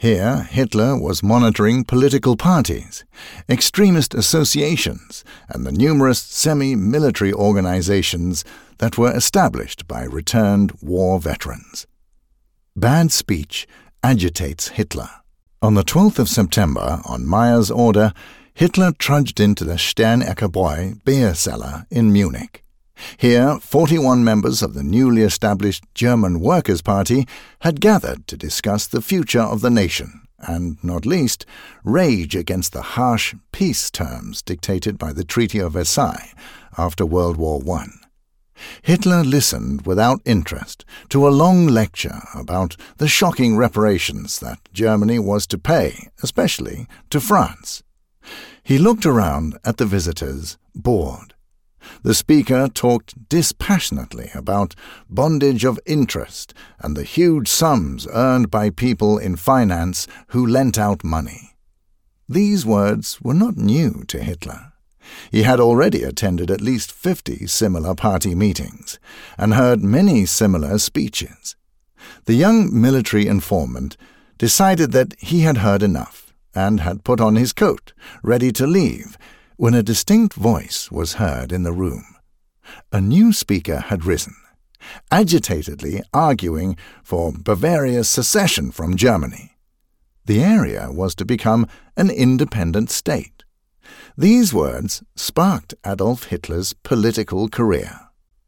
Here, Hitler was monitoring political parties, extremist associations, and the numerous semi-military organizations that were established by returned war veterans. Bad speech agitates Hitler. On the 12th of September, on Mayer's order, Hitler trudged into the Sternecker beer cellar in Munich. Here, 41 members of the newly established German Workers' Party had gathered to discuss the future of the nation and, not least, rage against the harsh peace terms dictated by the Treaty of Versailles after World War I. Hitler listened without interest to a long lecture about the shocking reparations that Germany was to pay, especially to France. He looked around at the visitors, bored. The speaker talked dispassionately about bondage of interest and the huge sums earned by people in finance who lent out money. These words were not new to Hitler. He had already attended at least 50 similar party meetings and heard many similar speeches. The young military informant decided that he had heard enough and had put on his coat, ready to leave, when a distinct voice was heard in the room. A new speaker had risen, agitatedly arguing for Bavaria's secession from Germany. The area was to become an independent state. These words sparked Adolf Hitler's political career.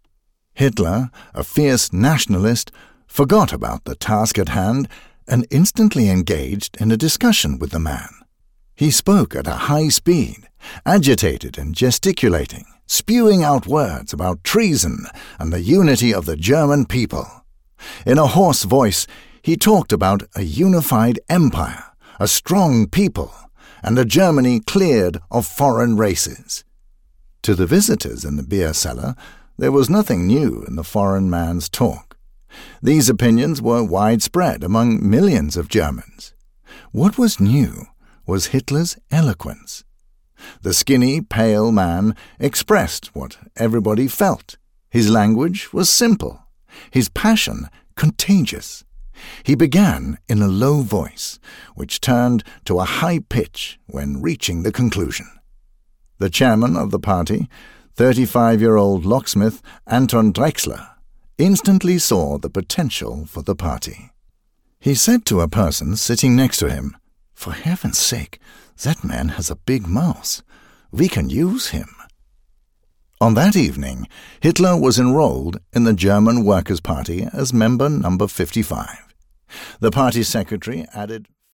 Hitler, a fierce nationalist, forgot about the task at hand and instantly engaged in a discussion with the man. He spoke at a high speed, agitated and gesticulating, spewing out words about treason and the unity of the German people. In a hoarse voice, he talked about a unified empire, a strong people, and a Germany cleared of foreign races. To the visitors in the beer cellar, there was nothing new in the foreign man's talk. These opinions were widespread among millions of Germans. What was new was Hitler's eloquence. The skinny, pale man expressed what everybody felt. His language was simple, his passion contagious. He began in a low voice, which turned to a high pitch when reaching the conclusion. The chairman of the party, 35-year-old locksmith Anton Drexler, instantly saw the potential for the party. He said to a person sitting next to him, "For heaven's sake, that man has a big mouth. We can use him." On that evening, Hitler was enrolled in the German Workers' Party as member number 55. The party secretary added